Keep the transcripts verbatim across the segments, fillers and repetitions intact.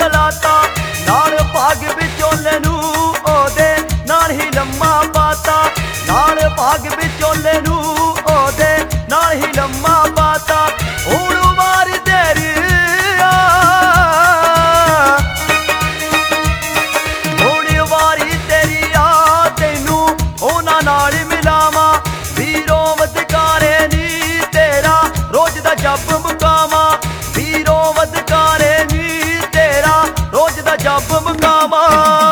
ਕਲਾਤਾ ਨਾਲ ਭਾਗ ਵਿਚੋਲੇ ਨੂੰ ਉਹਦੇ ਨਾਲ ਹੀ ਲੰਮਾ ਪਾਤਾ ਨਾਲ ਭਾਗ ਵਿਚੋਲੇ ਨੂੰ ਉਹਦੇ ਨਾਲ ਹੀ ਲੰਮਾ ਪਾਤਾ ਹੁਣ ਵਾਰੀ ਤੇਰੀ ਆ ਹੁਣ ਵਾਰੀ ਤੇਰੀ ਆ ਤੈਨੂੰ ਉਹਨਾਂ ਨਾਲ ਮਿਲਾਵਾਂ ਵੀਰੋ ਵਦਕਾਰੇ ਨੀ ਤੇਰਾ ਰੋਜ਼ ਦਾ ਜਪ ਮੁਕਾਵਾਂ ਵੀਰੋ ਵਦਕਾਰੇ ਨੀ ਤੇਰਾ ਰੋਜ਼ ਦਾ ਜਪ ਮੁਕਾਵਾਂ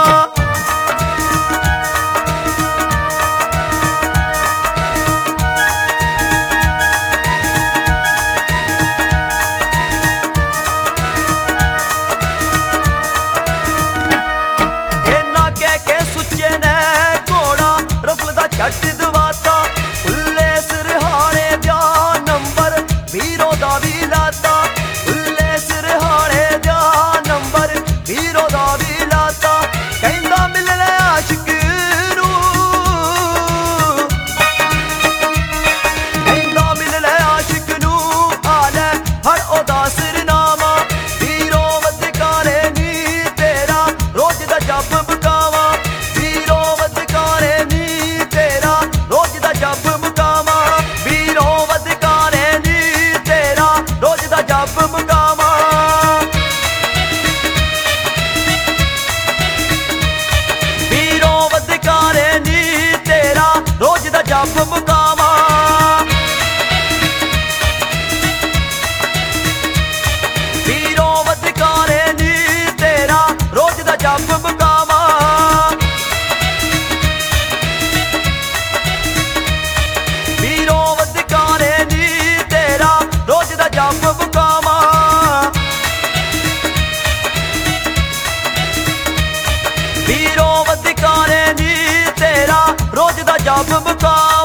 ਛੱਡ ਦਵਾਤਾ ਉੱਲੇ ਸਿਰਹਾਣੇ ਦਾ ਨੰਬਰ ਵੀਰੋ ਦਾ ਵੀ ਲਾਤਾ ਉੱਲੇ ਸਿਰਹਾਣੇ ਦਾ ਨੰਬਰ ਵੀਰੋ ਦਾ ਵੀ ਲਾਤਾ ਕਹਿੰਦਾ ਮਿਲ ਲੈ ਆਸ਼ਿਕ ਨੂੰ ਕਹਿੰਦਾ ਮਿਲ ਲੈ ਆਸ਼ਿਕ ਨੂੰ ਆ ਲੈ ਹਰ ਉਹਦਾ ਸਿਰਨਾਮਾ ਵੀਰੋ ਵਦਕਾਰੇ ਨੀ ਤੇਰਾ ਰੋਜ਼ ਦਾ ਜਪ ਮੁਕਾਵਾਂ ਵੀਰੋ ਵਦਕਾਰੇ ਨੀ ਰੋਜ਼ ਦਾ ਜਪ ਮੁਕਾਵਾਂ ਵੀਰੋ ਵਦਕਾਰੇ ਨੀ ਤੇਰਾ ਰੋਜ਼ ਦਾ ਜਪ ਮੁਕਾਵਾਂ ਵੀਰੋ ਵਦਕਾਰੇ ਨੀ ਤੇਰਾ ਰੋਜ਼ ਦਾ ਜਪ ਮੁਕਾਵਾਂ ਵੀਰੋ ਵਦਕਾਰੇ ਨੀ ਤੇਰਾ ਰੋਜ਼ ਦਾ ਜਪ ਮੁਕਾਵਾਂ ਜਪ ਮੁਕਾਵਾਂ ਵੀਰੋ ਵਦਕਾਰੇ ਨੀ ਤੇਰਾ ਰੋਜ਼ ਦਾ ਜਪ ਮੁਕਾਵਾਂ।